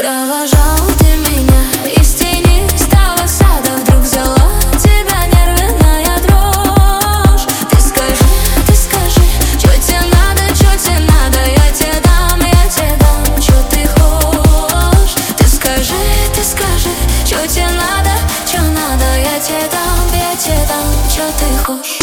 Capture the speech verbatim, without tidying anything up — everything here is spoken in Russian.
Провожал ты меня из тени старого сада, вдруг взяла тебя нервная дрожь. Ты скажи, ты скажи, чё тебе надо, чё тебе надо, я тебе дам, я тебе дам, чё ты хочешь. Ты скажи, ты скажи, чё тебе надо, чё надо, я тебе дам, я тебе дам, чё ты хочешь.